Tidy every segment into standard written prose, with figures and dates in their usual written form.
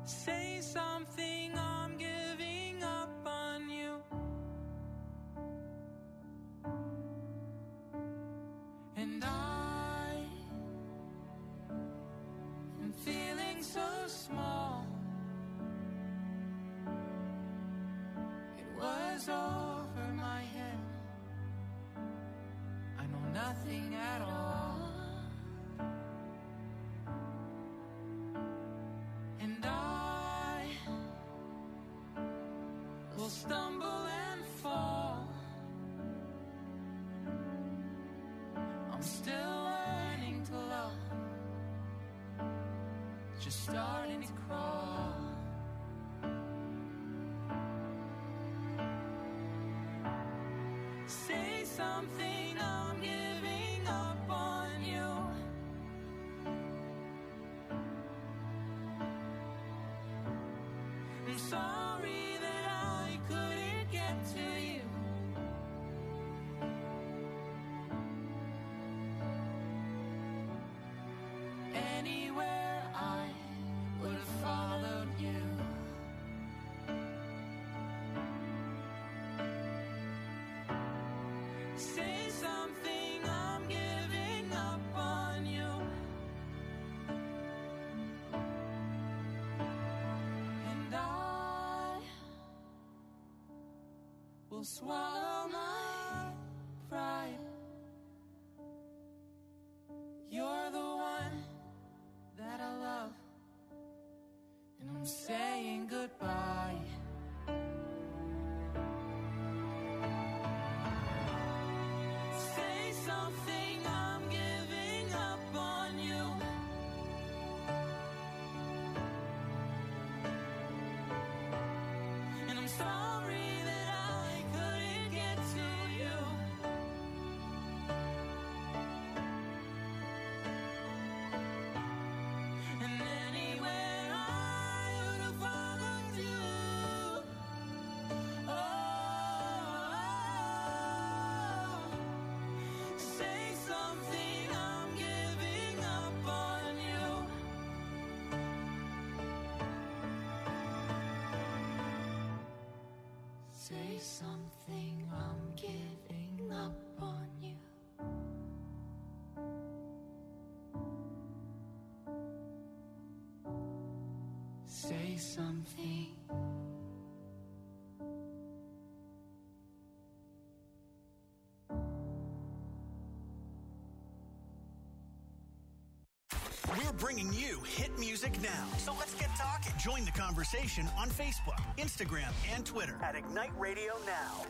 Say something, I'm giving up on you. And I am feeling so small. It was over my head. I know nothing at all. And I will stumble and fall. I'm still learning to love, just starting to crawl. Say something, I'm giving up on you. I'm sorry that I couldn't get to you. Anywhere I would have followed you. Say something, I'm giving up on you. And I will swallow my pride. You're the one that I love, and I'm saying goodbye. Say something, I'm giving up on you. And I'm sorry that I couldn't get to you. And anywhere I would have followed you. Oh, say something, I'm giving up on you. Say something, I'm giving up on you. Say something. We're bringing you hit music now. So let's get talking. Join the conversation on Facebook, Instagram, and Twitter at Ignite Radio Now.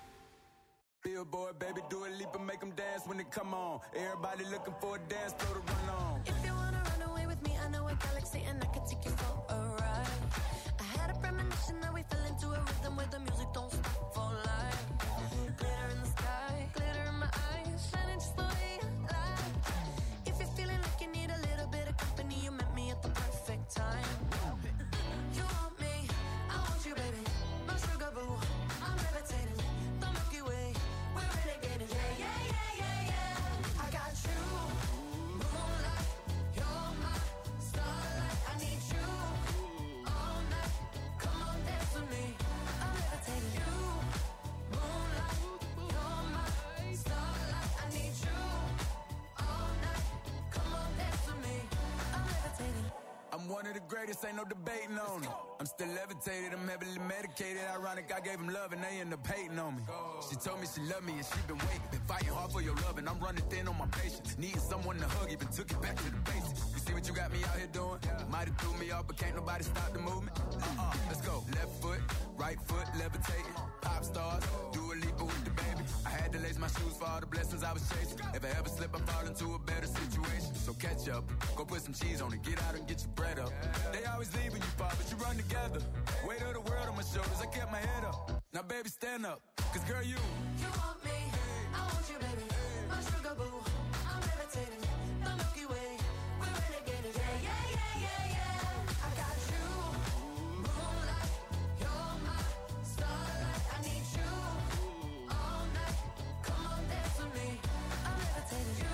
Billboard, baby, do a leap and make them dance when they come on. Everybody looking for a dance floor to run on. If you wanna run away with me, I know a galaxy and I can take you for a ride. I had a premonition that we fell into a rhythm where the music don't stop for life. Glitter in the sky, glitter in my eyes, shining just the way you like. If you're feeling like you need a little bit of company, you met me at the perfect time. You want me, I want you, baby. My sugar boo, I'm levitating. The Milky Way, we're renegading. Yeah, yeah, yeah, yeah, yeah. I got you, moonlight. You're my starlight. I need you all night. Come on, dance with me. I'm levitating. You, moonlight. You're my starlight. I need you all night. Come on, dance with me. I'm levitating. I'm one of the greatest, ain't no debating on it. I'm still levitated, I'm heavily medicated. Ironic, I gave them love and they end up hating on me. She told me she loved me and she been waiting. Been fighting hard for your love and I'm running thin on my patience. Needing someone to hug, even took it back to the basics. You see what you got me out here doing? Might have threw me off, but can't nobody stop the movement. Let's go. Left foot, right foot, levitating. Pop stars, do a leap with the baby. I had to lace my shoes for all the blessings I was chasing. If I ever slip, I fall into a better situation. So catch up, go put some cheese on it, get out and get your bread up. They always leave when you fall, but you run together. Weight of the world on my shoulders, I kept my head up. Now baby, stand up, cause girl, you want me, I want you, baby. My sugar boo, I'm levitating. The Milky Way, we're renegading. Yeah, yeah, yeah, yeah, yeah. I got you, moonlight. You're my starlight. I need you all night. Come on, dance with me. I'm levitating. You,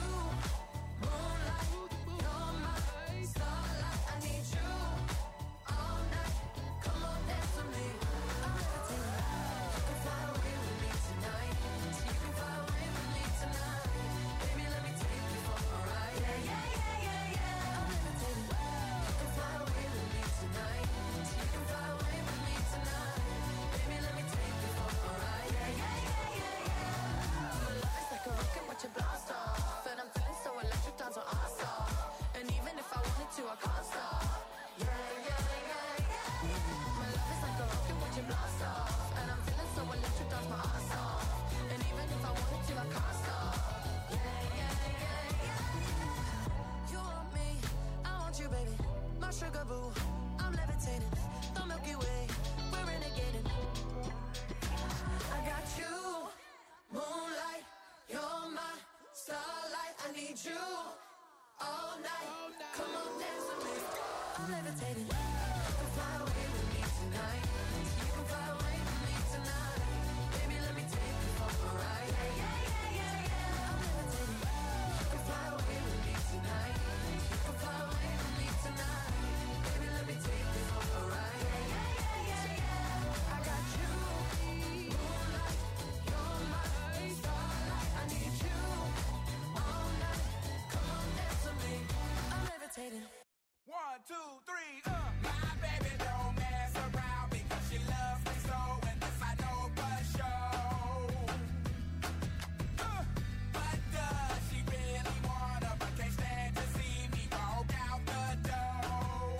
moonlight. You're my starlight. I need you all night. I'm levitating. You can fly away with me tonight. You can fly away with me tonight. Baby, let me take you for a ride. Yeah, yeah, yeah, yeah, yeah. I'm levitating. You can fly away with me tonight. You can fly away with me tonight. Baby, let me take you for a ride. Yeah, yeah, yeah, yeah, yeah. I got you, moonlight. You're my starlight. I need you all night. Come on, dance with me. I'm levitating. 1, 2, 3, My baby don't mess around because she loves me so, and this I know for sure. But does she really wanna, but can't stand to see me walk out the door?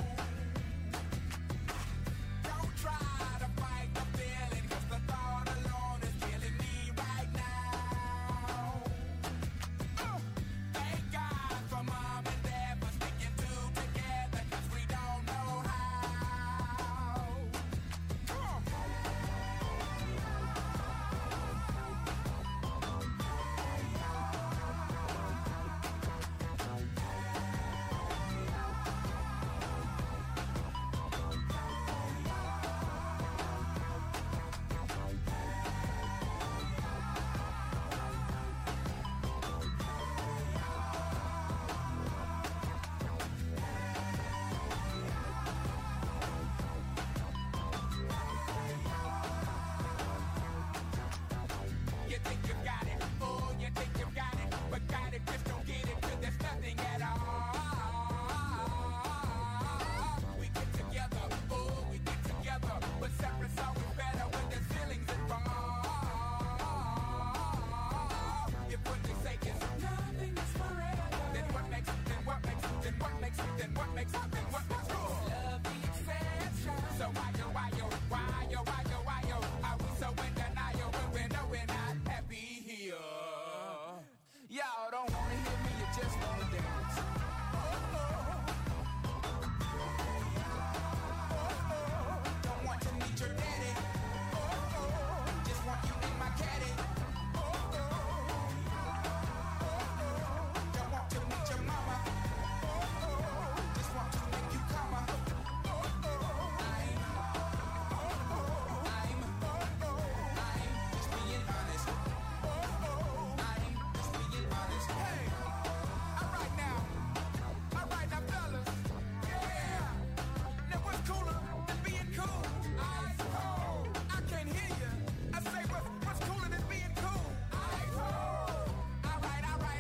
Don't try to fight the feeling, cause the thought alone is killing me right now. Thank God for mom and dad for sticking two together, cause we don't know how. Come on. You think you got it, oh, you think you got it, but got it, just don't get it, cause there's nothing at all. We get together, oh, we get together, but separate's always better when there's feelings involved. If what they say is nothing is forever, then what makes love the exception? So why are we so in denial when we know we're not happy here? Y'all don't wanna hear me, you just wanna dance. Don't want to meet your daddy. Just want you in my caddy. Don't want to meet your mama. Just want to make you come. I'm just being honest. Hey, all right now, fellas. Yeah. Now what's cooler than being cool? Ice cold. I can't hear you. I say what's cooler than being cool? Ice cold. All right.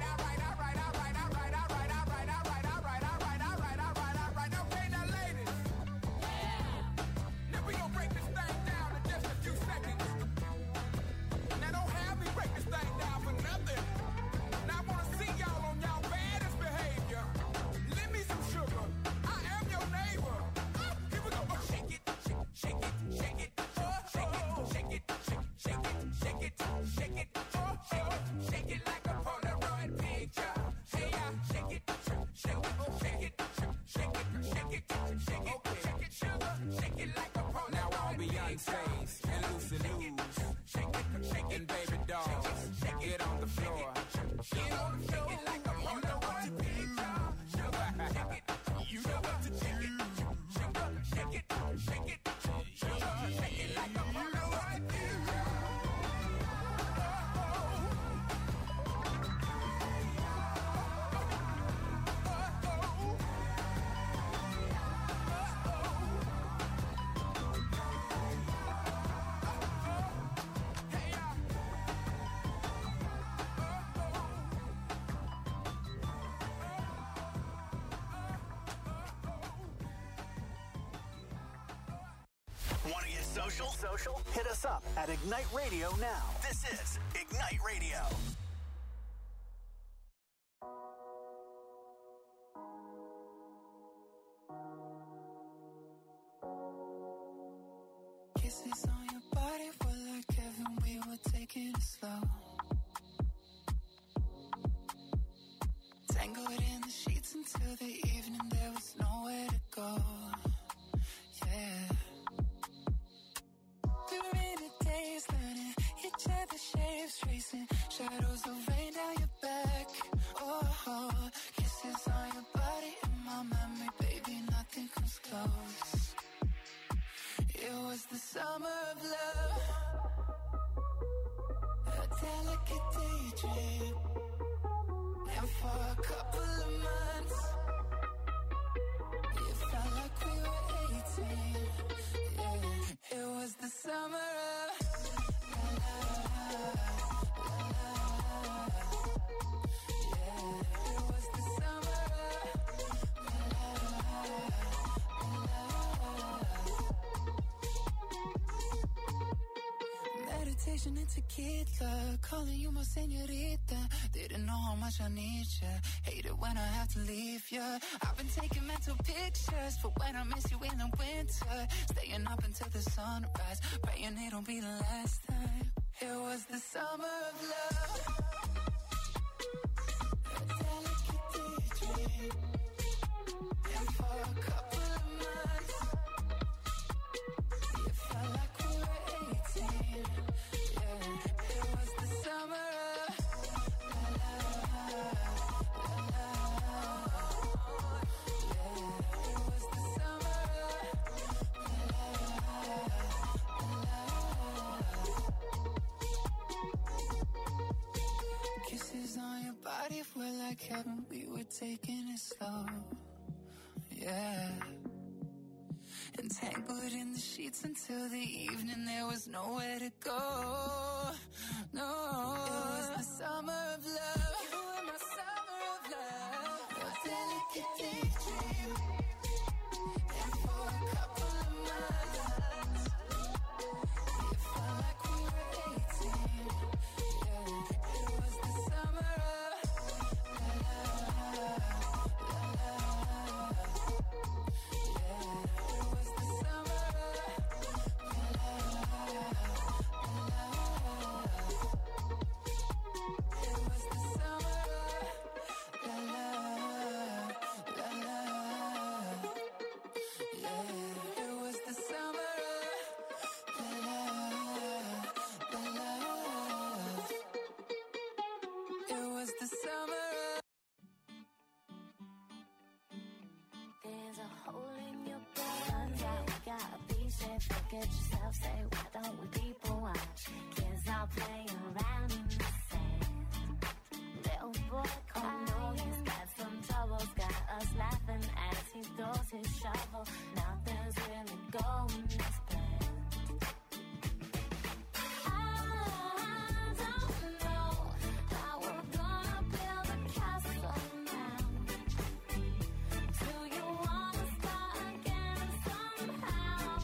Okay, now ladies. Now we gonna break this thing down in just a few seconds. Now don't have me break this thing down for nothing. Now I wanna see y'all on y'all baddest behavior. Lend me some sugar. I am your neighbor. Here we go. Oh, shake it. Oh, shake it. Shake it. Oh, shake it like a Polaroid picture. Hey, shake it. Sugar. Shake it like a Polaroid. Now all Beyonce's and Lucy Lou's and Baby Dolls, get on the floor. Shake it like a Polaroid picture. Sugar. You know what to do. Sugar. Shake it like a Polaroid picture. Want to get social? Hit us up at Ignite Radio now. This is Ignite Radio. Kisses on your body were like heaven, we were taking it slow. Tangled in the sheets until the evening, there was nowhere to go. Yeah. Through rainy days, learning each other's shapes, tracing shadows of rain down your back. Oh, kisses on your body in my memory, baby, nothing comes close. It was the summer of love, a delicate daydream. And for a couple of months, it felt like we were 18. Yeah, it was the summer of meditation and tequila, calling you my señorita. Didn't know how much I need you. Hate it when I have to leave you. I've been taking mental pictures for when I miss you in the winter. Staying up until the sunrise, praying it'll be the last time. It was the summer of love, a delicate daydream. And for a couple of months, it felt like we were 18. It was the summer of it was the summer of kisses on your body were like heaven. We were taking it slow, yeah. Entangled in the sheets until the evening, there was nowhere to go. No, it was the summer of love. You were my summer of love, a delicate daydream. And for a couple of months, it felt like we were 18. Yeah, it was the summer of love. Get yourself, say, why don't we people watch? Kids all playing around in the sand. Little boy crying, know he's got some troubles. Got us laughing as he throws his shovel. Nothing's really going as planned. I don't know how we're gonna build a castle now. Do you wanna start again somehow?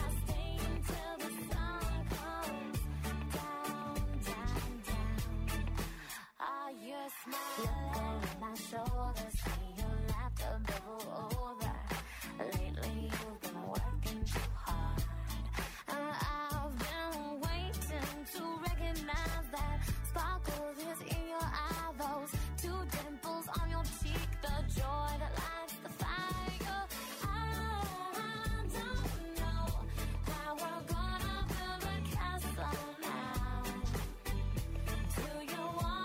Look over my shoulders, see your laughter bubble over. Lately you've been working too hard, and I've been waiting to recognize that sparkle is in your eye, those two dimples on your cheek, the joy that lights the fire. I don't know how we're gonna build a castle now. Do you want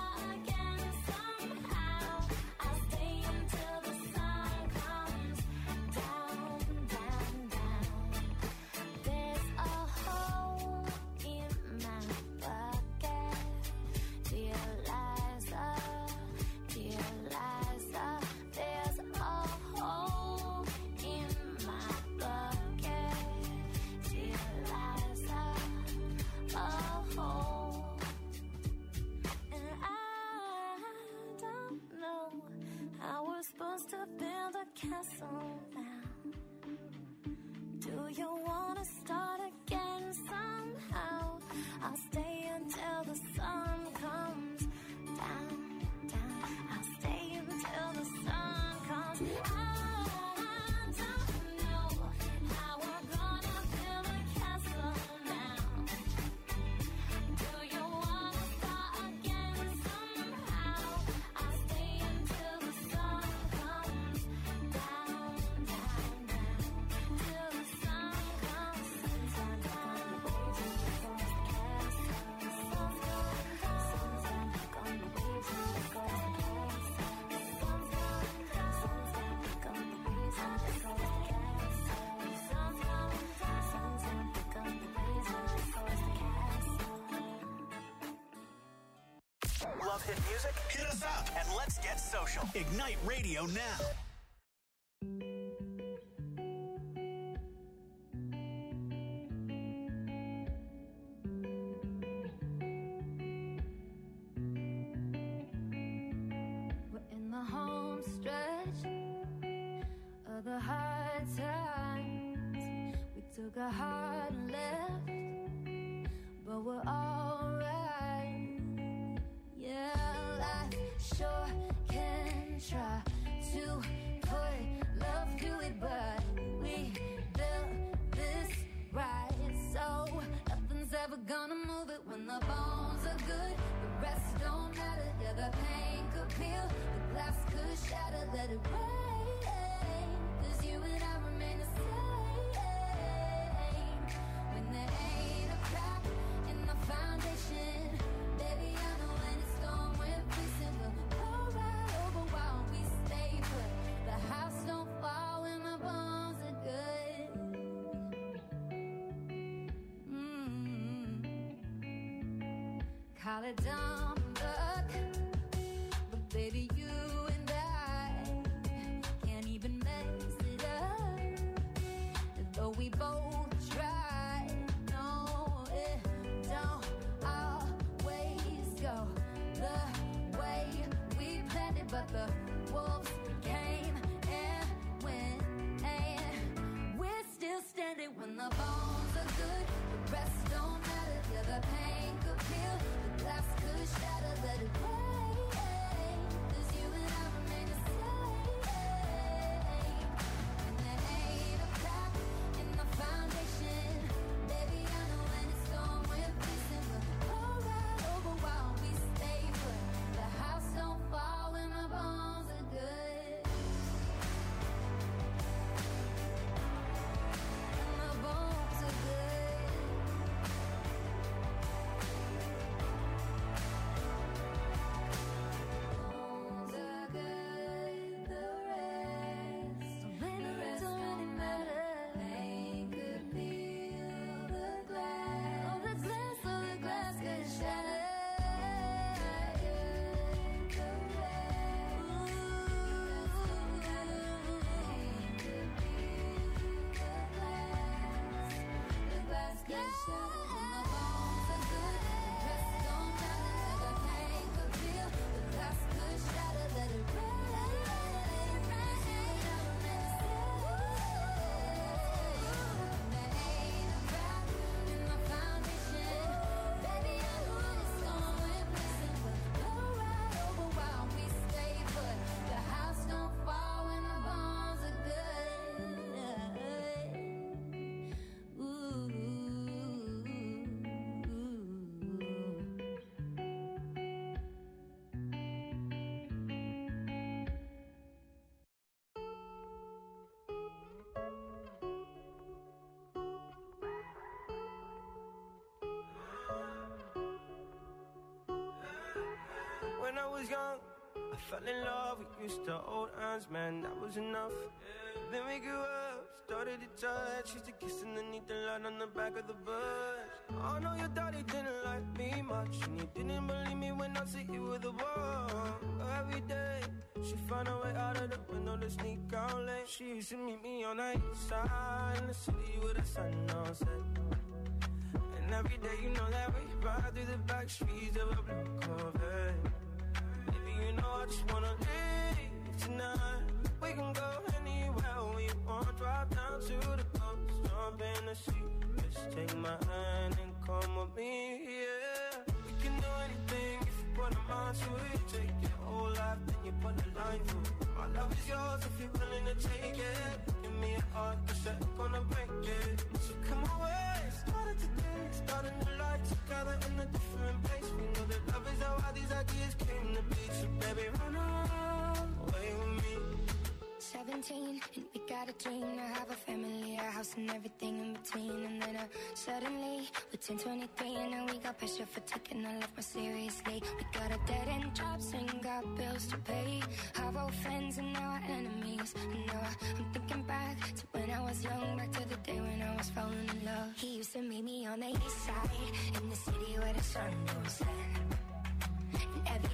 supposed to build a castle now? Do you wanna start again somehow? I'll stay until the sun comes down, down. I'll stay until the sun comes down. I don't know how we're gonna build a castle now. Do you wanna start again somehow? I'll stay until the sun comes down, down, down. Till the sun comes down, down. The sun's going down. Love hit music? Hit us up and let's get social. Ignite Radio now. We're in the home stretch of the hard times. We took a hard left, but we're alright. Yeah, life sure can try to put love to it, but we built this right, so nothing's ever gonna move it. When the bones are good, the rest don't matter. Yeah, the pain could peel, the glass could shatter. Let it rain, 'cause you and I remain the same. When there ain't a crack in the foundation, baby, I know when it's gone, we're facing. We'll go right over while we stay put. The house don't fall when the bones are good. Call it dumb luck, but baby, you and I can't even mess it up. Though we both try, no, it don't always go the way we planned it. But the wolves came and went, and we're still standing. When the bones are good, the rest don't matter. Yeah, the pain could peel, the glass could shatter. Let it rain, 'cause you and I remain the same. And there ain't a crack in the foundation, baby, I know when it's gone, we're facing. We'll go right over while we stay put. The house don't fall when the bones are good. And the bones are good. Bones are good, the rest don't really matter. Pain could peel the glass, oh the glass could shatter. The rest, pain could peel the glass could shatter. When the bones are good, the rest don't matter. The pain could peel, the glass could shatter. Let it rain. There ain't a crack in the foundation, baby, I know when it's gone, we're facing. We'll go right over while we stay put. The house don't fall when the bones are good. Ooh. When I was young, I fell in love. We used to hold hands, man, that was enough. Then we grew up, started to touch. Used to kiss underneath the light on the back of the bus. I know your daddy didn't like me much, and you didn't believe me when I said you were the one. Every day, she found a way out of the window to sneak out late. She used to meet me on the east side in the city with the sun on set. And every day, you know that we ride through the back streets of a blue Corvette. Baby, you know I just wanna leave tonight. We can go anywhere we want. Drive down to the coast, jump in the sea. Just take my hand and come with me, yeah. We can do anything if you put a mind to it. Take your whole life, then you put a line through it. My love is yours if you're willing to take it. Give me a heart, 'cause I'm gonna break it. So come away, started today, starting a life together in a different place. We know that love is how all these ideas came to be. So baby, run away with me. 17, and we got a dream to have a family, a house and everything in between. And then suddenly, we're 10-23, and now we got pressure for taking our life more seriously. We got a dead-end jobs and got bills to pay. Our old friends and now our enemies. And now I'm thinking back to when I was young, back to the day when I was falling in love. He used to meet me on the east side, in the city where the sun don't set. And every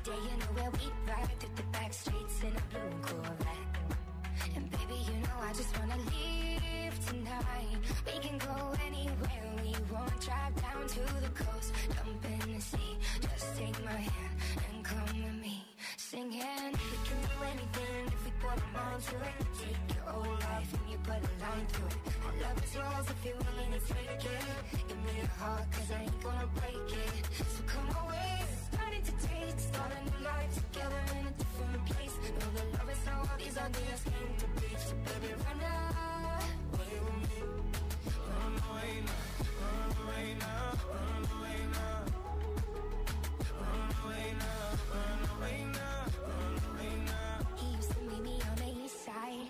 day, you know where we ride through the back streets in a blue Corvette. And baby, you know I just wanna leave tonight. We can go anywhere we want, drive down to the coast, jump in the sea. Just take my hand and come with me, singing. We can do anything if we put our mind to it. Take your whole life and you put a line through it. My love is yours if you're willing to take it. Give me a heart 'cause I ain't gonna break it. So come away, starting to taste, start a new life together in a different place. Know that love is how all these ideas came to be. So baby, run away with me. Run away now, run away now, run away now. Run away now, run away now, run away now. He used to meet me on the east side.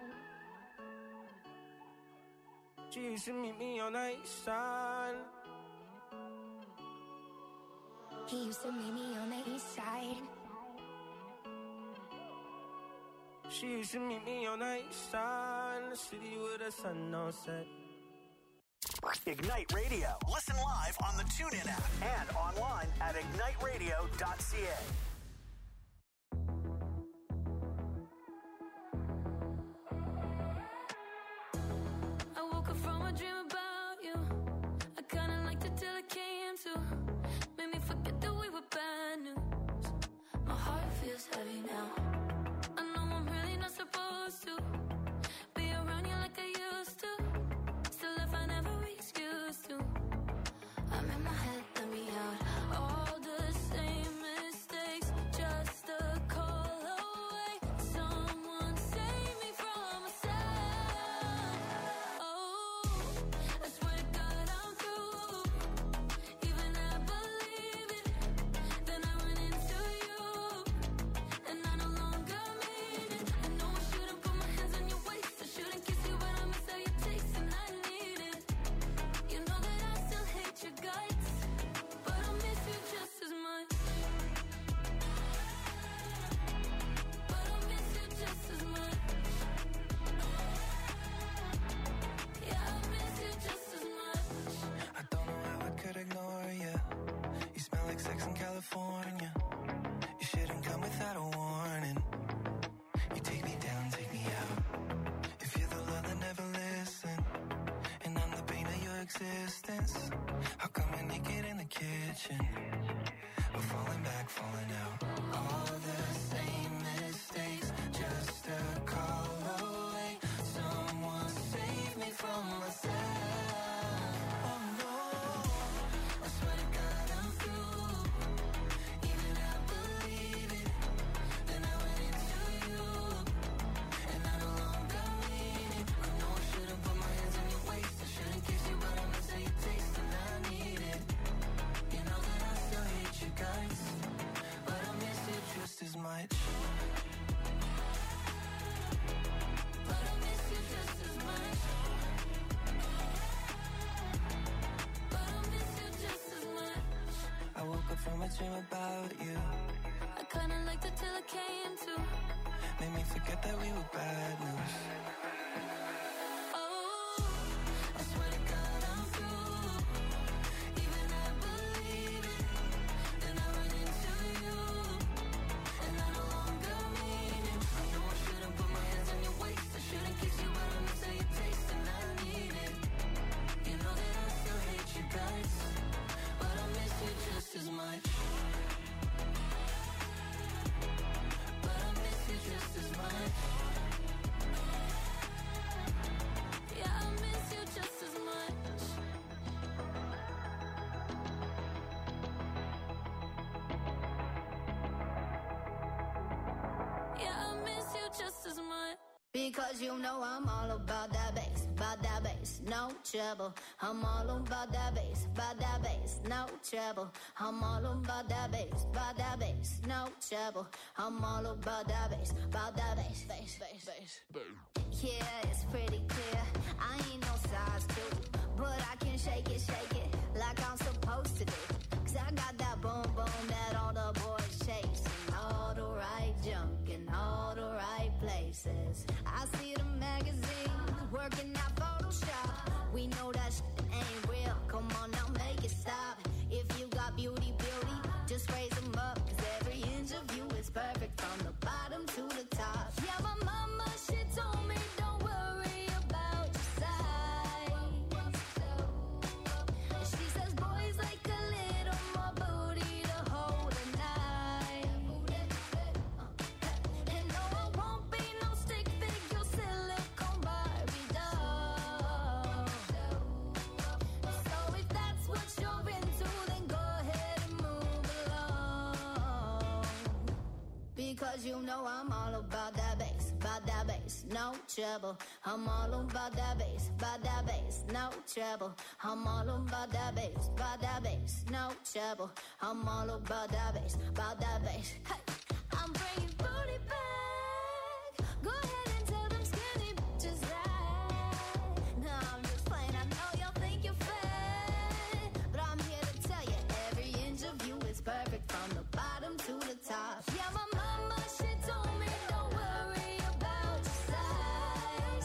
She used to meet me on the east side. He used to meet me on the east side. She used to meet me on the east side, in the city with the sun on set. Ignite Radio. Listen live on the TuneIn app and online at igniteradio.ca. I woke up from a dream about you. I kinda liked it till it came to. Made me forget that we were bad news. My heart feels heavy now. I know I'm really not supposed to be around you like I used to. Still I find every excuse to. I'm in my head, let me out. All the same mistakes, just a call away. Someone save me from myself. Oh, I swear to God I'm through. Even I believe it. Then I run into you, and I no longer mean it. I know I shouldn't put my hands on your waist. I shouldn't kiss you, but I miss how you taste, and I need it. You know that I still hate your guts, but I miss you just as much. But I miss you just as much. Yeah, I miss you just as much. I don't know how I could ignore you. You smell like sex in California. You shouldn't come without a warning. You take me down, take me out. If you're the love that never listened, and I'm the pain of your existence, how come we're naked in the kitchen? We're falling back, falling out. All the same mistakes, just a call away. Someone save me from myself. Oh no, I swear to God I'm through. Even I believe it. Then I went into you, and I no longer mean it. I know I shouldn't put my hands on your waist. I shouldn't kiss you, but I miss how you taste, and I need it. You know that I still hate you guys, but I miss you just as much. But I miss you just as much. But I miss you just as much. I woke up from a dream about you. I kinda liked it till it came to. Made me forget that we were bad news. Oh, I swear to God I'm through. Even I believe it. Then I run into you, and I no longer mean it. I know I shouldn't put my hands on your waist. I shouldn't kiss you, but I miss how you taste, and I need it. You know that I still hate you guys, but I miss you just as much. But I miss you just as much. yeah, I miss you just as much. Yeah, I miss you just as much. Because you know I'm all about that bass, no trouble. I'm all about that bass, no trouble. I'm all about that bass, no trouble. I'm all about that bass, bass. Yeah, it's pretty clear. I ain't no size 2, but I can shake it like I'm supposed to do. 'Cause I got that boom boom that all the boys chase, and all the right junk in all the right places. I see the magazines working out Photoshop. We know that shit ain't real. Come on now, make it stop. If you got beauty, just raise them up. 'Cause every inch Because you know I'm all about that bass, no trouble. I'm all about that bass, no trouble. I'm all about that bass, no trouble. I'm all about that bass, Hey, I'm bringing booty back. Go ahead and tell them skinny bitches that. No, I'm just playing. I know y'all think you're fat, but I'm here to tell you every inch of you is perfect from the bottom to the top. Yeah, my mama, she told me don't worry about your size.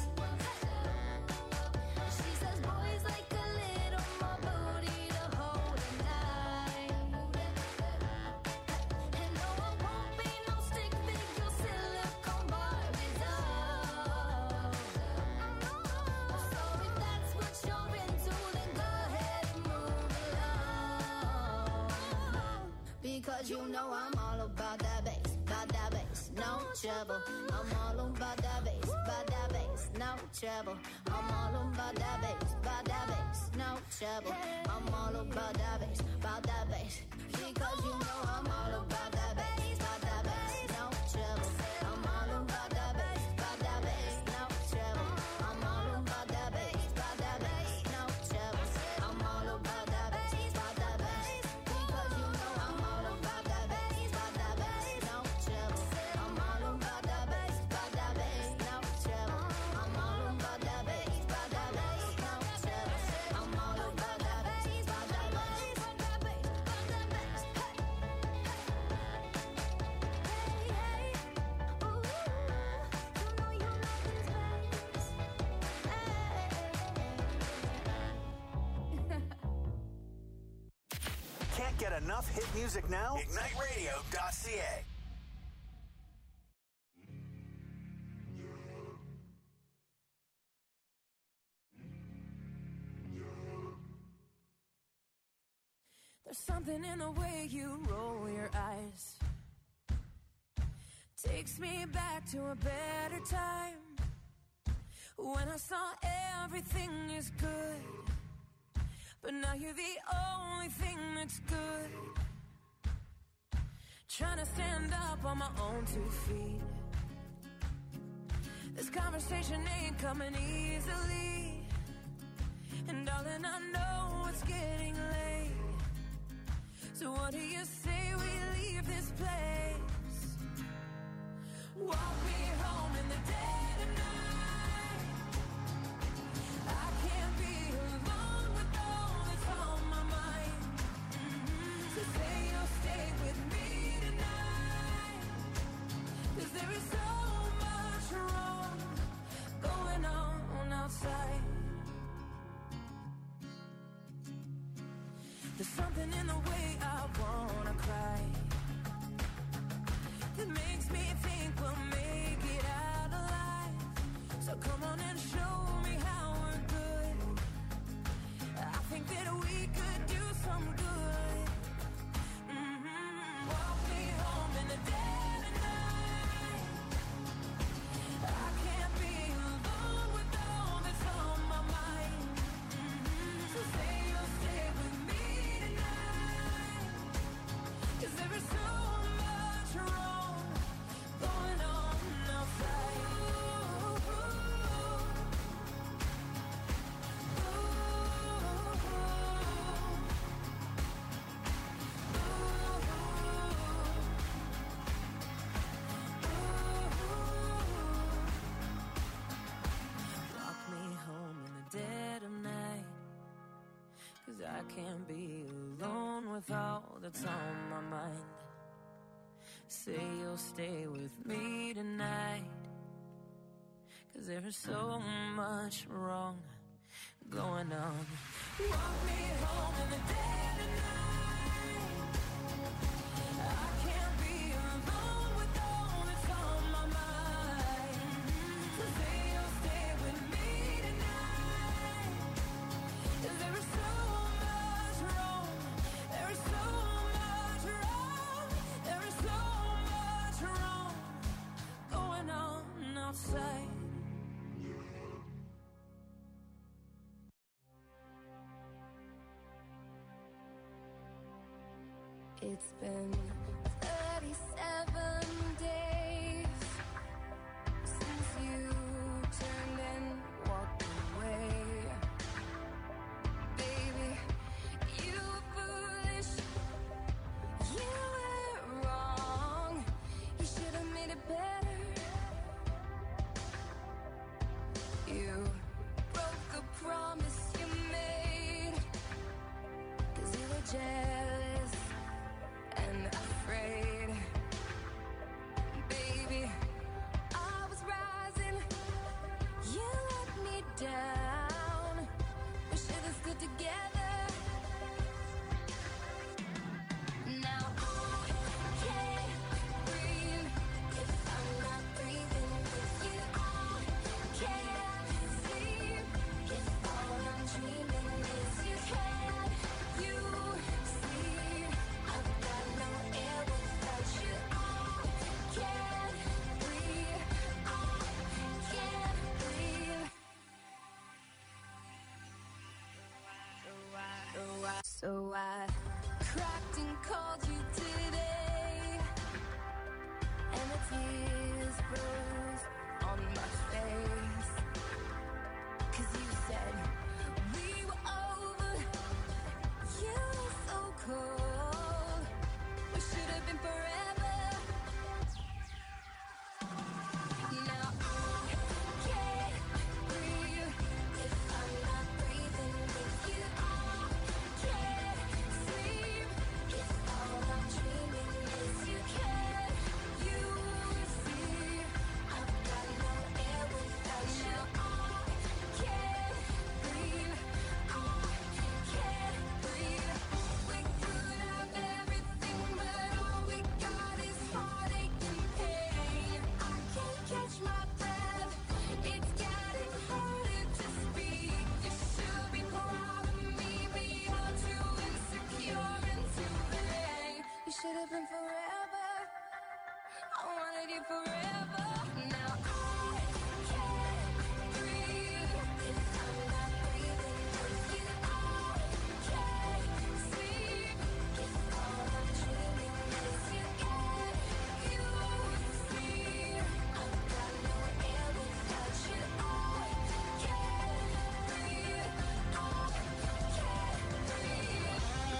She says boys like a little more booty to hold tonight. And no, I won't be no stick figure silicone Barbies. So if that's what you're into, then go ahead and move along. Because you know I'm all about that bass, no trouble. I'm all about that bass, no trouble. I'm all about that bass, no trouble. I'm all about that bass, because you know I'm all about that bass, no trouble. I'm all about that bass, no trouble. I'm all about that bass, no trouble. I'm all about that bass, because you know I'm all about that bass, no trouble. I'm all about that bass, no trouble. I'm all about that bass, no trouble. I'm all about that bass, Can't get enough hit music now? IgniteRadio.ca. There's something in the way you roll your eyes. Takes me back to a better time, when I saw everything is good. But now you're the only thing that's good. Trying to stand up on my own 2 feet. This conversation ain't coming easily. And darling, I know it's getting late. So what do you say we leave this place? Walk me home in the dead of night. I can't be alone with all that's on my mind. So say you'll stay with me tonight. 'Cause there is so much wrong going on outside. There's something in the way I wanna cry that makes me think we'll make it out alive. So come on and show me how we're good. I think that we could do some good. Walk me home in the dead of night. I can't be alone with all that's on my mind. So say you'll stay with me tonight. 'Cause there is so much wrong going on outside. Walk me home in the dead of night. 'Cause I can't be alone with all that's on my mind. Say you'll stay with me tonight. 'Cause there is so much wrong going on. Walk me home in the dead of night. I can't be alone with all that's on my mind. So say you'll stay with me tonight. 'Cause there is so much wrong. There is so much wrong. There is so much wrong going on outside. It's been 37 days. So I cracked and called you today, and the tears froze on my face. 'Cause you said we were over, you were so cold. We should have been forever. Now I can't breathe if I'm not breathing with you. I can't sleep if all I'm dreaming is you. Can you see I've got no air without you? I can't breathe. I can't breathe. We could have everything, but all we got is heartache and pain. I can't catch my breath. It's getting harder to speak. You should be proud of me, but you're too insecure and too vain. You should have been forever. I wanted you forever. Now I can't breathe if I'm not breathing with you. I can't sleep if all I'm dreaming is you. Can you see I've got no air without you? I can't breathe. I can't breathe.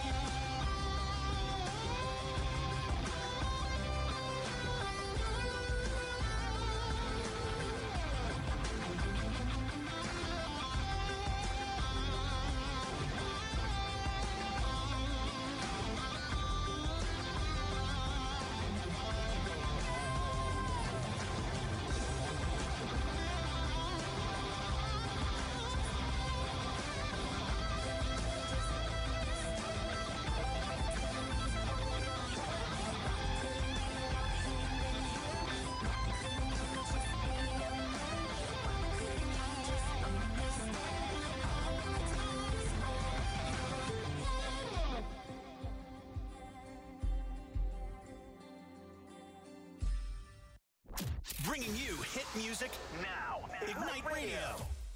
Bringing you hit music now. Ignite Radio.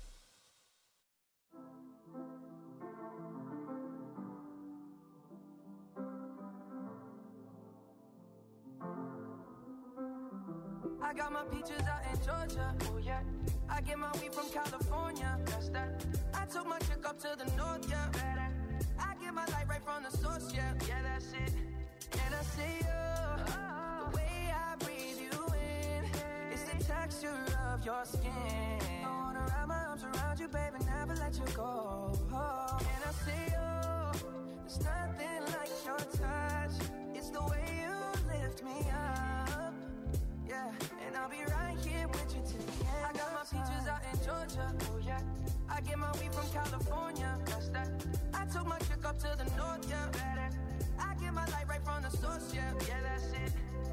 I got my peaches out in Georgia, oh yeah. I get my weed from California, that's that. I took my chick up to the north, yeah. I get my light right from the source, yeah. Yeah, that's it. And I see you, the way I breathe you in, it's the texture of your skin. I wanna wrap my arms around you, baby, never let you go. And I see you, there's nothing like your touch. It's the way you lift me up. Yeah, and I'll be right here with you till the end. I got my peaches out in Georgia, oh yeah. I get my weed from California, that's that. I took my chick up to the north, yeah. I get my light right from the source, yeah. Yeah, that's it.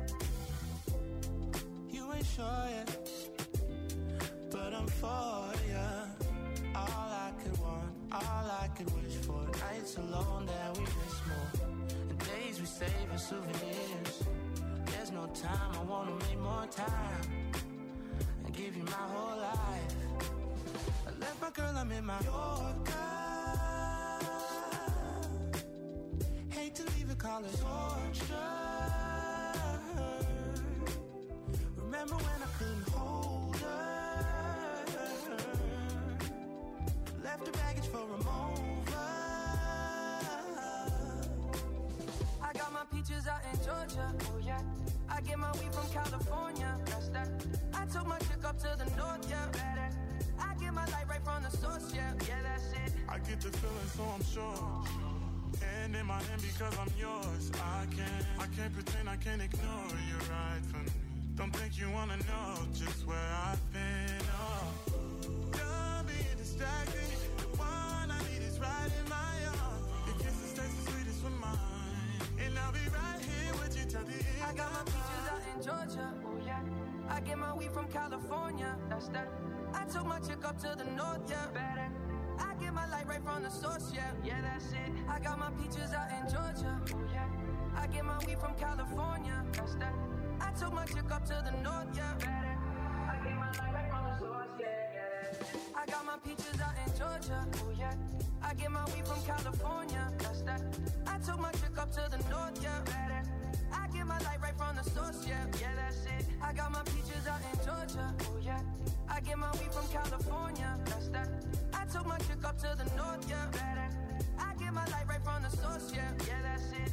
You ain't sure yet, but I'm for ya. All I could want, all I could wish for. Nights alone that we miss more, and days we save as souvenirs. There's no time, I wanna make more time and give you my whole life. I left my girl, I'm in my Yorker. Hate to leave it, call it torture. Remember when I couldn't hold her? Left her baggage for a mover. I got my peaches out in Georgia, oh yeah. I get my weed from California, that's that. I took my chick up to the north, yeah. I get my light right from the source, yeah. Yeah, that's it. I get the feeling, so I'm sure. Hand in my hand because I'm yours. I can't pretend, I can't ignore you right from me. Don't think you wanna know just where I've been. Oh, don't be distracted. The one I need is right in my arms. Your kisses taste the sweetest with mine, and I'll be right here with you till the end. I got my peaches out in Georgia, oh yeah. I get my weed from California, that's that. I took my chick up to the north, yeah. I get my light right from the source, yeah. Yeah, that's it. I got my peaches out in Georgia, oh yeah. I get my weed from California, that's that. I took my chick up to the north, yeah. I get my light right from the source, yeah. I got my peaches out in Georgia. Georgia. Oh yeah. I get my weed from California. That's that. I took my chick up to the north, yeah. I get my light right from the source, yeah. Yeah, that's it. I got my peaches out in Georgia. Oh yeah. I get my weed from California. That's that. I took my chick up to the north, yeah. I get my light right from the source, yeah. Yeah, that's it.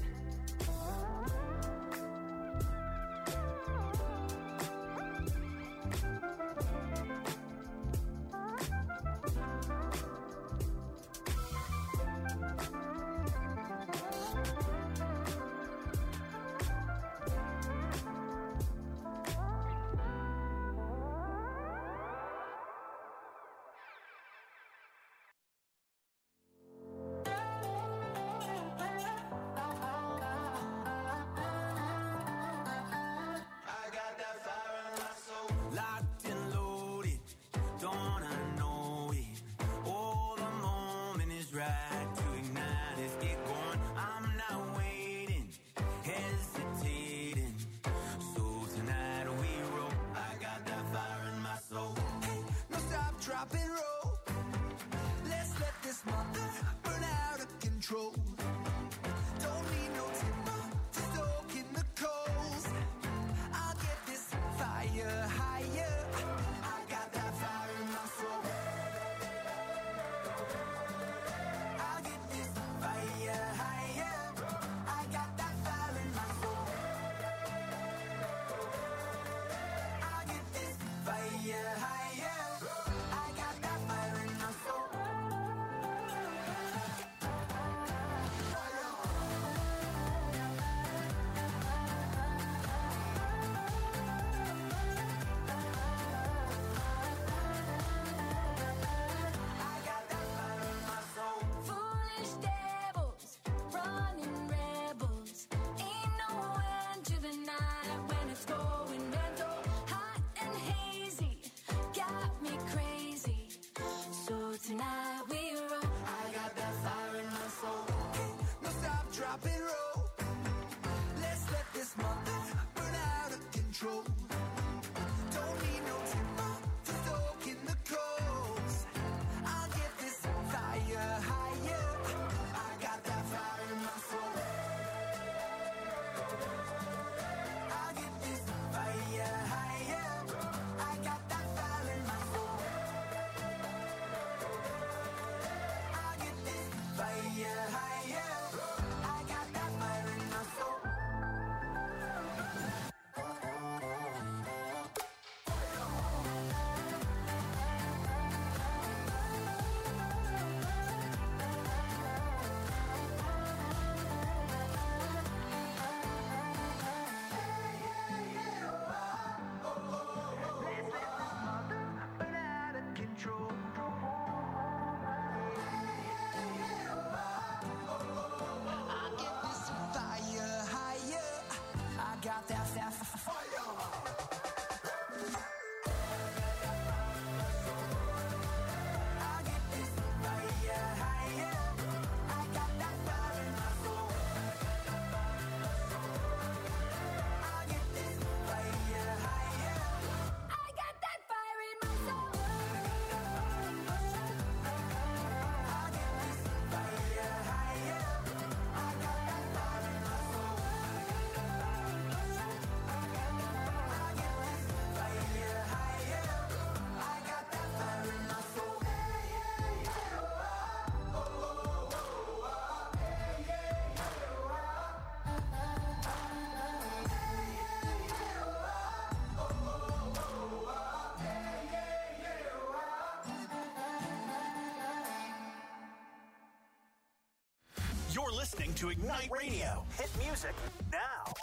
You're listening to Ignite Radio. Hit music now.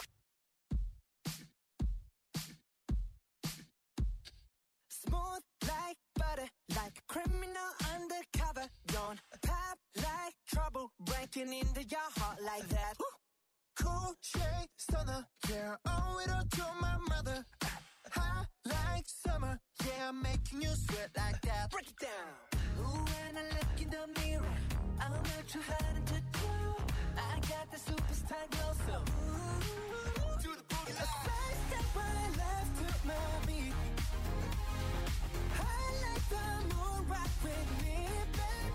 Smooth like butter, like a criminal undercover. Don't pop like trouble, breaking into your heart like that. Cool shade stunner, yeah, I owe it all to my mother. Hot like summer, yeah, I'm making you sweat like that. Break it down. Ooh, when I look in the mirror, I'm not too hard to do. I got the superstar glow, so ooh, Do the booty. a side step right left to my beat. I like the moon rock with me, baby.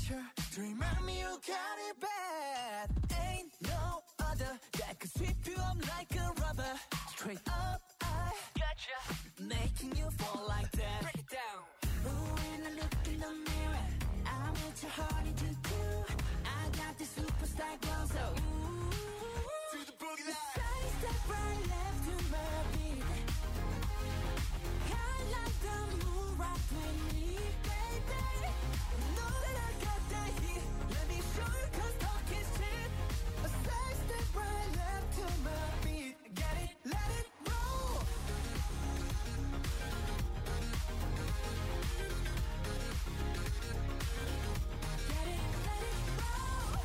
picture to remind me you got it bad. Ain't no other that could sweep you up like a rubber. Straight up, I gotcha, making you fall like that. Break it down. Ooh, when I look in the mirror, I'm what your heart needs to do. I got this superstar glow, so ooh, to the boogie line. Side step right left to my beat. I like the moon rock with me, baby. Know that I got that heat. Let me show you 'cause talk is cheap. A side step right left to my beat. Get it, let it roll. Get it, let it roll.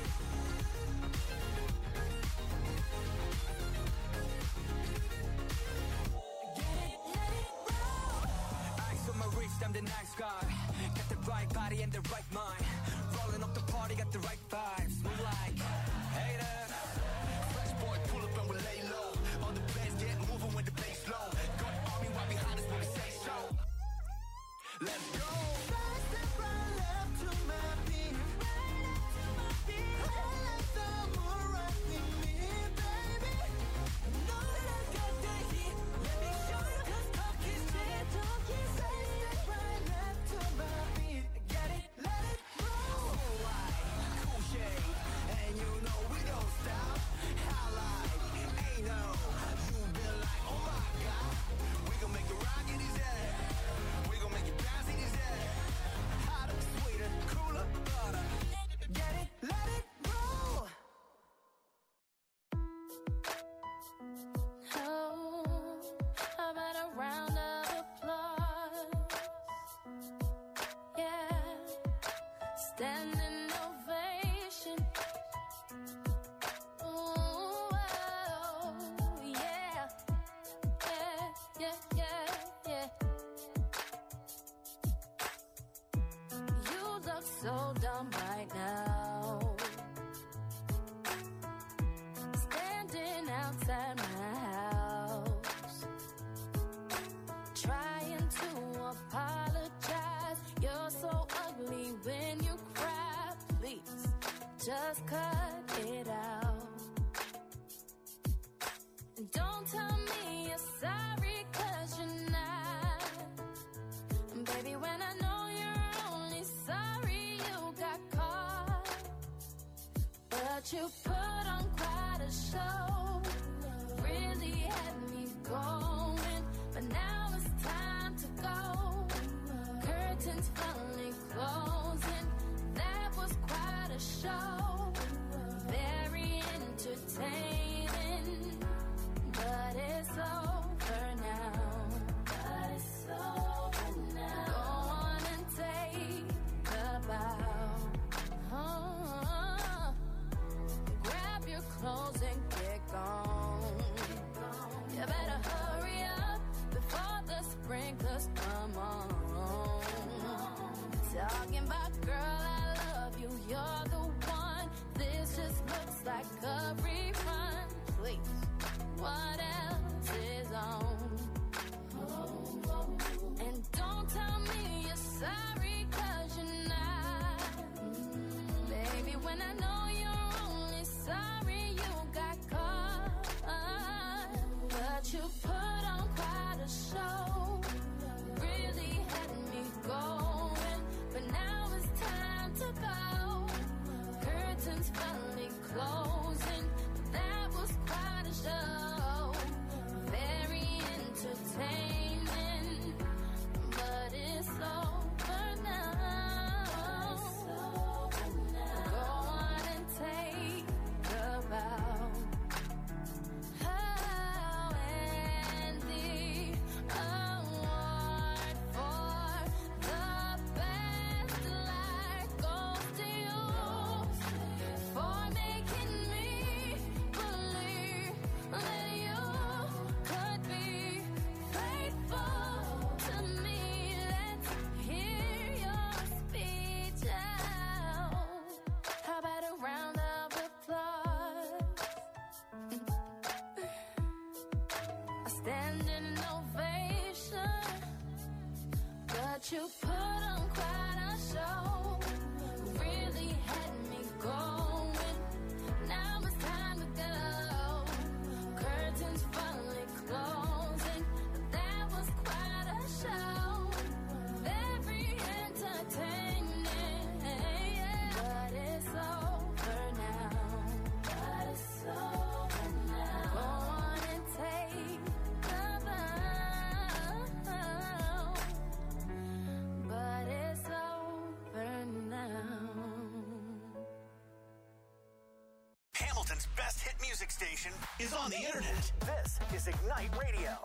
Get it, let it roll. Ice on my wrist, I'm the nice guy. Got the right body and the right mind. Rolling up the party, got the right vibes. Move like haters. Fresh boy, pull up and we lay low. All the bands get moving with the bass low. Got army right behind us when we say so. Let's go. Side step right left to my beat. Right up to my beat. I like the moon rock with me, baby. Know that I got that heat. Let me show you 'cause talk is cheap. Talk is side step right left to my beat. Get it, let it roll. Cool light, cool shade, and you know we don't stop. Highlight, ain't no, you been like, oh my God. We gon' make it rock in his head. We gon' make it bounce in his head. Hotter, sweeter, cooler, butter. Get it, let it roll. Oh, how about a round of applause? Yeah, standing ovation. Ooh, oh, yeah, yeah, yeah, yeah, yeah. You look so dumb right now, standing outside my house, trying to apologize. You're so ugly when you cry. Please, just cut it out. And don't tell me you're sorry 'cause you're not. And baby, when I know you're only sorry you got caught. But you put on quite a show, really had me going. But now it's time to go. Curtains finally closing. That was quite a show. Very entertaining. But it's over now. But it's over now. Go on and take a bow. Oh, grab your clothes and get gone. You better hurry up before the sprinklers come on. Talking about, girl, I love you, you're the one. This just looks like a rerun. Please, what else is on? And don't tell me you're sorry 'cause you're not. Baby, when I know you're only sorry you got caught. But you put on quite a show, really had me going. But now it's time to go. Curtains finally closing. That was quite a show. Very entertaining. But it's over now. Go on and take a bow. Oh, and the award for the best life goes to you for making me believe that you could be faithful to me. Let's hear your speech out. How about a round of applause? A standing ovation. But you put on quite a show. had me going. Now it's time to go. Curtains finally closing. That was quite a show. Very entertaining. But it's over now. But it's over now. Go on and take the bow. But it's over now. Hamilton's best hit music station is on the internet. This is Ignite Radio.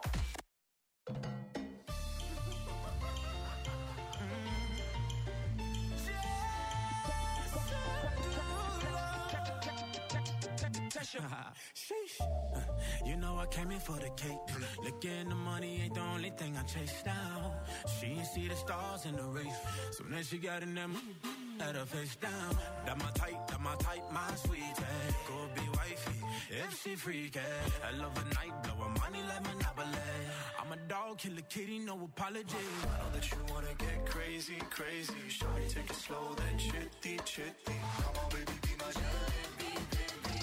Sheesh. You know I came in for the cake. Looking the money ain't the only thing I chase down. She ain't see the stars in the race. So then she got in that mood, had her face down. That my type, my sweetie. Go be wifey, if she freaky. I love a night, blow her money like Monopoly. I'm a dog, kill a kitty, no apology. I know that you wanna get crazy, crazy. Shawty, take it slow, then chitty, chitty. Come on, baby, be my jalebi, baby.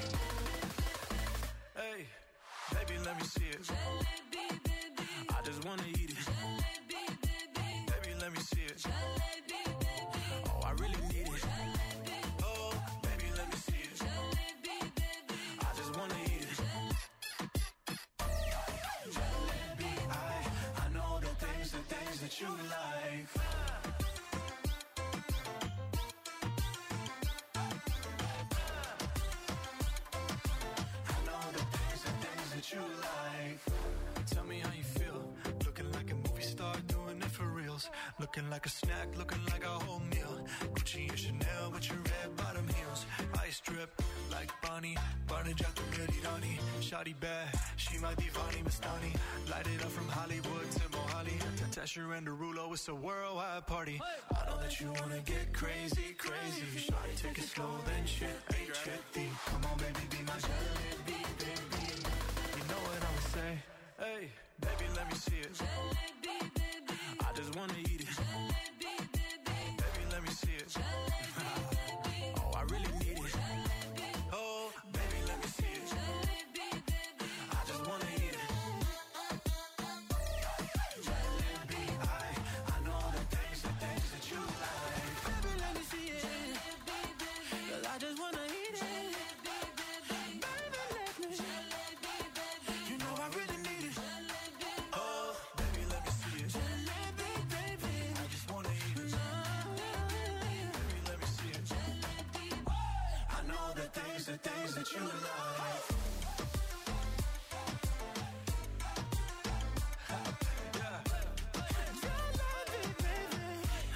Hey, baby, let me see it. Jalebi, baby. I just wanna eat it. Jalebi, baby. Baby, let me see it. Jalebi, baby. Oh, I really need it. Oh, baby, let me see it. Jalebi, baby. I just wanna eat it. Jalebi, I know the things that you like. I know the things that you like. Tell me how you feel. Looking like a movie star, doing it for reals. Looking like a snack, looking like a whole meal. Gucci and Chanel with your red bottom heels. Ice drip like Bonnie, Barney Jack ready Donnie. Shawty bad, she might be Vani Mastani. Light it up from Hollywood to Mohali. Tasha and Derulo, it's a worldwide party. I know that you wanna get crazy, crazy. Shawty, take it slow, then chitty, chitty. Come on, baby, be my jalebi, baby. You know what I'ma say? Hey, baby, let me see it. Jalebi, baby. I just wanna eat it. Jalebi, baby. Baby, let me see it. Oh, I really need it. Oh, baby, let me see it. I just wanna eat it. Jalebi, I know the things that you like. Baby, let me see it. 'Cause I just wanna eat it. Baby, let me. You know I really need it. Oh, baby, let me see it. Jalebi, baby. I just wanna eat it. Baby, let me see it. I know the things that you like. Yeah. Jalebi, baby.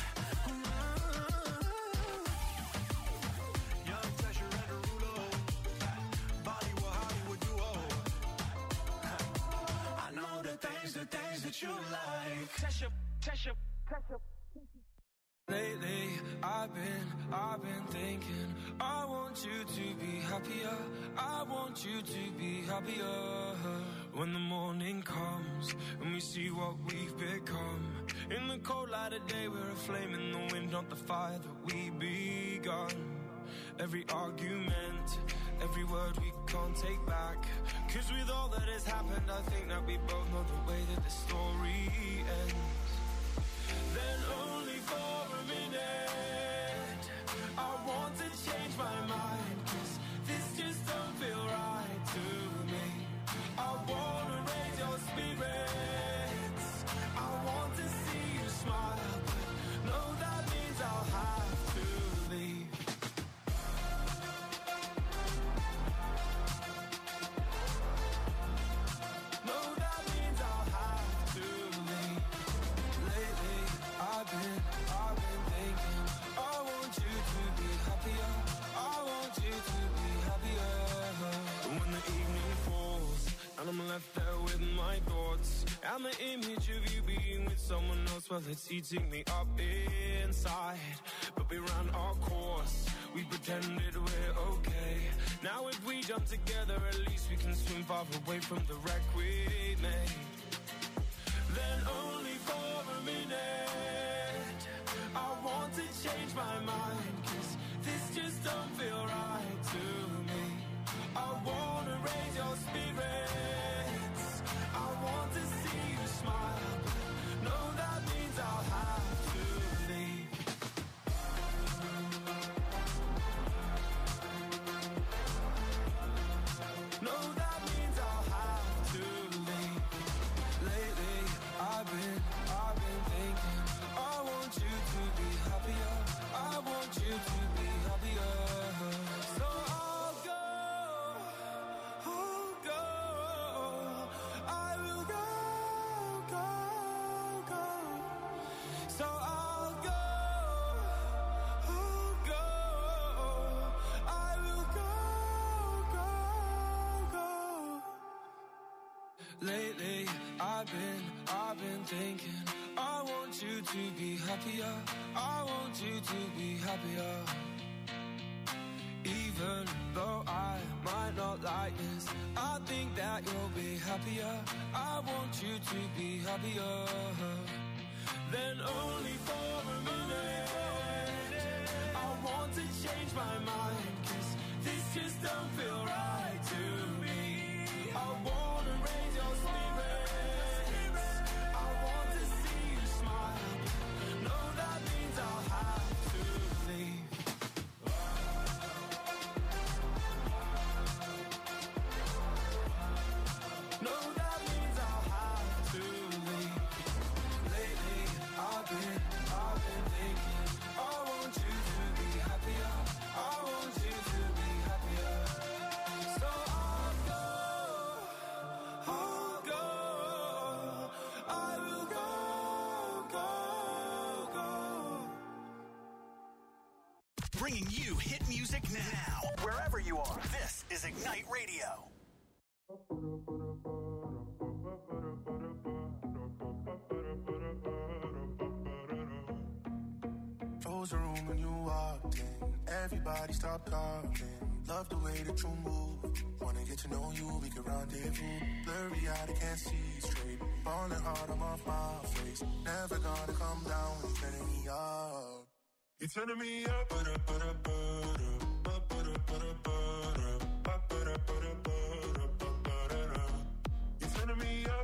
Young Tasha and Derulo. Bollywood, Hollywood duo. I know the things that you like. Tasha. Lately, I've been thinking, I want you to be happier. I want you to be happier. When the morning comes and we see what we've become. In the cold light of day, we're a flame in the wind, not the fire that we begun. Every argument, every word we can't take back. 'Cause with all that has happened, I think that we both know the way that the story ends. Then only for a minute, I want to change my mind. 'Cause this just don't feel right to me. I wanna raise your spirits. I want to see you smile. But no, that means I'll have to leave. No, that means I'll have to leave. Lately, I've been thinking, I want you to be happier. I want you to be happier. When the evening falls and I'm left there with my thoughts and the image of you being with someone else, well, it's eating me up inside. But we ran our course, we pretended we're okay. Now if we jump together, at least we can swim far away from the wreck we made. Then only for a minute, I want to change my mind. 'Cause this just don't feel right to me. I wanna raise your spirits, I want to see you smile. No, that means I'll have to leave. No, that means I'll have to leave. Lately, I've been thinking, I want you to be happier, I want you to be happier. So I'll go, I will go. So I'll go, I will go. Lately, I've been thinking, I want you to be happier, I want you to be happier. Even though I might not like this, I think that you'll be happier, I want you to be happier. Then only for a minute, I want to change my mind, 'cause this just don't feel right to me. I wanna raise your spirits, I want to see you smile. No, that means I'll have to leave. No, that means I'll have to leave. Lately, I've been thinking, I want you to be happier, I want you to be happier. So I'll go, I will go. Bringing you hit music now, wherever you are. This is Ignite Radio. Close the room when you walked in. Everybody stop talking. Love the way that you move. Wanna get to know you, we can rendezvous. Blurry eyed, I can't see straight. Falling hard, I'm off my face. Never gonna come down when you're turning me up. You're turning me up, You're turning me up,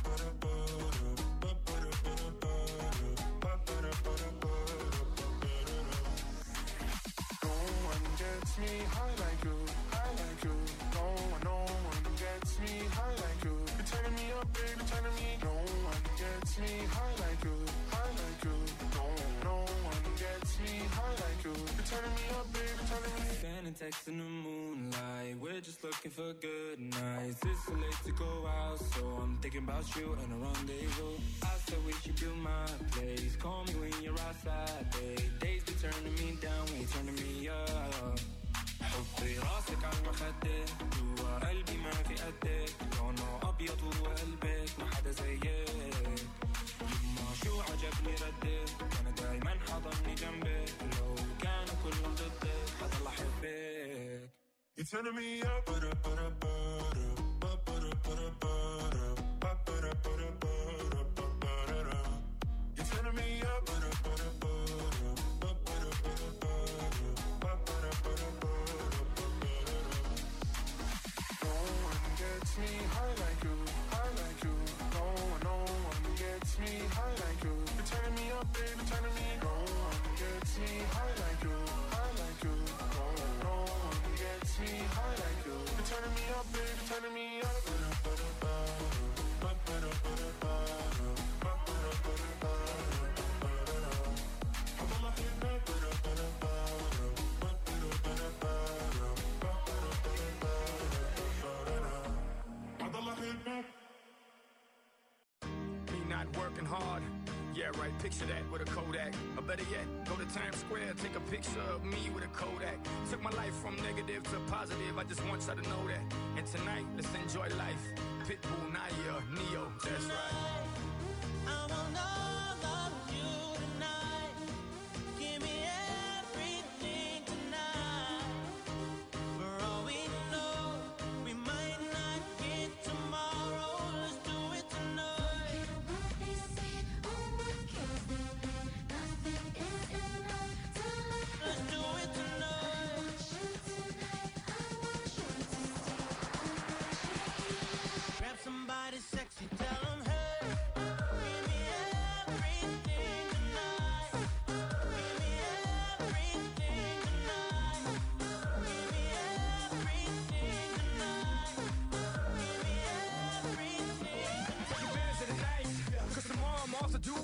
No one gets me high like you, high like you. No one gets me high like you. You're turning me up, baby, turning me. No one gets me high like you, high like you. No one gets me high like you. You're turning me up, baby, turning me. Sending texts in the moonlight, we're just looking for good nights. It's so late to go out, so I'm thinking about you and a rendezvous. I said we should do my place. Call me when you're outside, babe. Days be turning me down when you're turning me up. حطي راسك على المخدة جوا قلبي ما في قدك لونه أبيض وقلبك ما حدا زيك يما شو عجبني ردك أنا دايما حضني جنبك لو كانوا كلهم ضدك حضل أحبك. You're turning me up, You're turning me up, Me high like you, high like you. No one gets me high like you. You're turning me up, baby, turning me. No one gets me high like you, high like you. No one gets me high like you. You're turning me up, baby, turning me up. Me not working hard. Yeah, right, picture that with a Kodak. Or better yet, go to Times Square, take a picture of me with a Kodak. Took my life from negative to positive, I just want y'all to know that. And tonight, let's enjoy life. Pitbull, Naya, Neo, that's right. I will not love you tonight. Give me everything tonight. For all we know, we might not get tomorrow. Let's do it tonight. Let's do it tonight.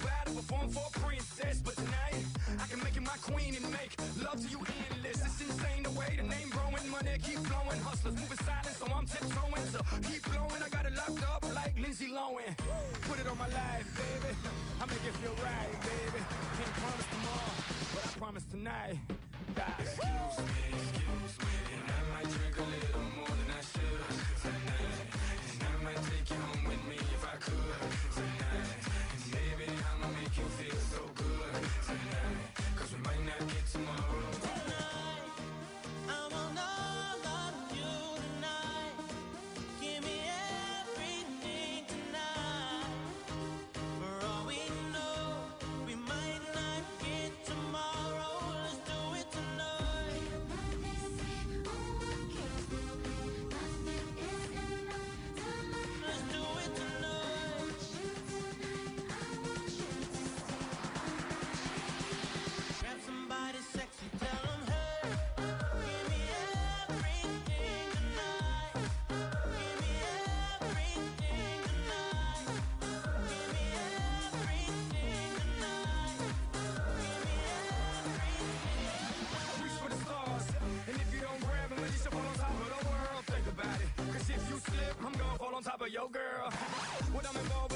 out to perform for a princess, but tonight I can make you my queen and make love to you endless. It's insane the way the name growing, money keep flowing, hustlers moving silent, so I'm tiptoeing. So keep blowing, I got it locked up like Lindsay Lohan. Put it on my life, baby. I make it feel right, baby. Can't promise tomorrow, but I promise tonight. Excuse me, and I might drink a little more than I should tonight. And I might take you home with me if I could tonight. And baby, I'ma make you feel so good tonight. Cause we might not get tomorrow. Tonight, I want all of you tonight. Give me everything tonight. For all we know, we might not get tomorrow. Let's do it tonight. Let's do it tonight. Grab somebody sexy, tell them, hey, give me everything tonight. Give me everything tonight. Give me everything tonight. Give me everything. Reach for the stars, and if you don't grab them, at least you'll fall on top of the world. Think about it, cause if you slip, I'm gonna fall on top of your girl. What I'm involved